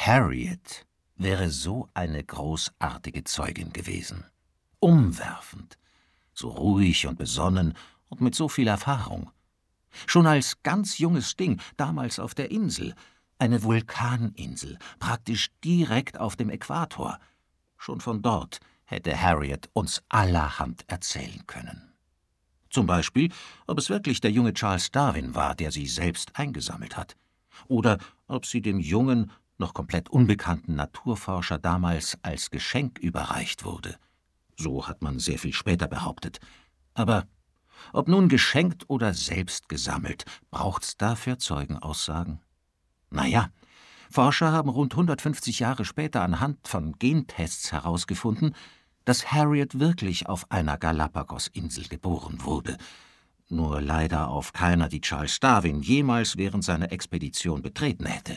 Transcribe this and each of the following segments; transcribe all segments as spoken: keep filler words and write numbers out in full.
Harriet wäre so eine großartige Zeugin gewesen. Umwerfend, so ruhig und besonnen und mit so viel Erfahrung. Schon als ganz junges Ding, damals auf der Insel, eine Vulkaninsel, praktisch direkt auf dem Äquator. Schon von dort hätte Harriet uns allerhand erzählen können. Zum Beispiel, ob es wirklich der junge Charles Darwin war, der sie selbst eingesammelt hat. Oder ob sie dem jungen, noch komplett unbekannten Naturforscher damals als Geschenk überreicht wurde. So hat man sehr viel später behauptet. Aber ob nun geschenkt oder selbst gesammelt, braucht's dafür Zeugenaussagen? Naja, Forscher haben rund hundertfünfzig Jahre später anhand von Gentests herausgefunden, dass Harriet wirklich auf einer Galapagos-Insel geboren wurde. Nur leider auf keiner, die Charles Darwin jemals während seiner Expedition betreten hätte.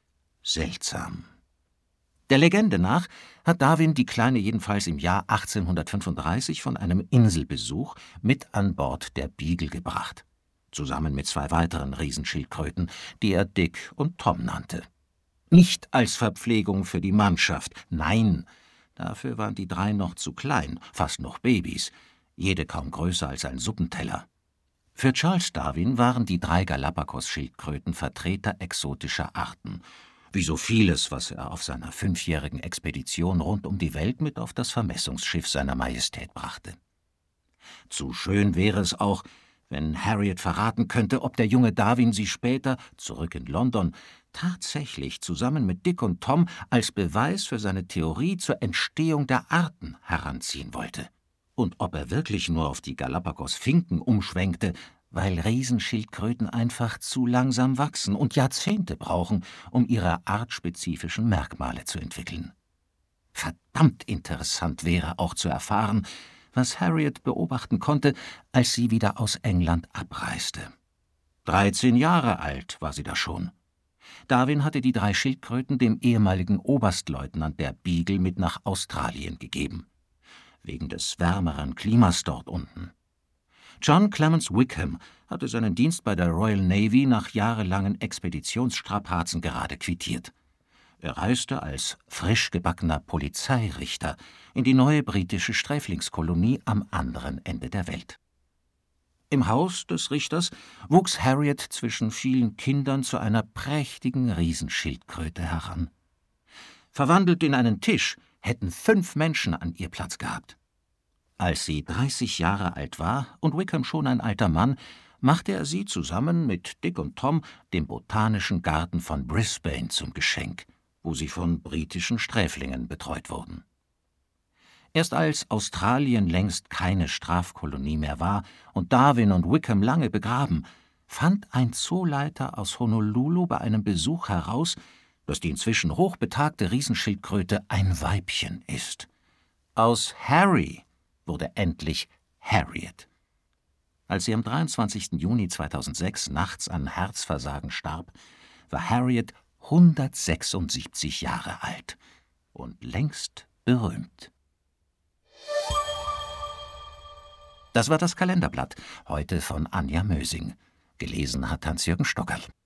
Seltsam. Der Legende nach hat Darwin die Kleine jedenfalls im Jahr achtzehnhundertfünfunddreißig von einem Inselbesuch mit an Bord der Beagle gebracht. Zusammen mit zwei weiteren Riesenschildkröten, die er Dick und Tom nannte. Nicht als Verpflegung für die Mannschaft, nein, dafür waren die drei noch zu klein, fast noch Babys, jede kaum größer als ein Suppenteller. Für Charles Darwin waren die drei Galapagos-Schildkröten Vertreter exotischer Arten, wie so vieles, was er auf seiner fünfjährigen Expedition rund um die Welt mit auf das Vermessungsschiff seiner Majestät brachte. Zu schön wäre es auch, wenn Harriet verraten könnte, ob der junge Darwin sie später, zurück in London, tatsächlich zusammen mit Dick und Tom als Beweis für seine Theorie zur Entstehung der Arten heranziehen wollte. Und ob er wirklich nur auf die Galapagos-Finken umschwenkte, weil Riesenschildkröten einfach zu langsam wachsen und Jahrzehnte brauchen, um ihre artspezifischen Merkmale zu entwickeln. Verdammt interessant wäre auch zu erfahren, was Harriet beobachten konnte, als sie wieder aus England abreiste. Dreizehn Jahre alt war sie da schon. Darwin hatte die drei Schildkröten dem ehemaligen Oberstleutnant der Beagle mit nach Australien gegeben. Wegen des wärmeren Klimas dort unten. John Clements Wickham hatte seinen Dienst bei der Royal Navy nach jahrelangen Expeditionsstrapazen gerade quittiert. Er reiste als frisch gebackener Polizeirichter in die neue britische Sträflingskolonie am anderen Ende der Welt. Im Haus des Richters wuchs Harriet zwischen vielen Kindern zu einer prächtigen Riesenschildkröte heran. Verwandelt in einen Tisch hätten fünf Menschen an ihr Platz gehabt. Als sie dreißig Jahre alt war und Wickham schon ein alter Mann, machte er sie zusammen mit Dick und Tom dem Botanischen Garten von Brisbane zum Geschenk, wo sie von britischen Sträflingen betreut wurden. Erst als Australien längst keine Strafkolonie mehr war und Darwin und Wickham lange begraben, fand ein Zooleiter aus Honolulu bei einem Besuch heraus, dass die inzwischen hochbetagte Riesenschildkröte ein Weibchen ist. Aus Harry wurde endlich Harriet. Als sie am dreiundzwanzigsten Juni zweitausendsechs nachts an Herzversagen starb, war Harriet hundertsechsundsiebzig Jahre alt und längst berühmt. Das war das Kalenderblatt, heute von Anja Mösing. Gelesen hat Hans-Jürgen Stockerl.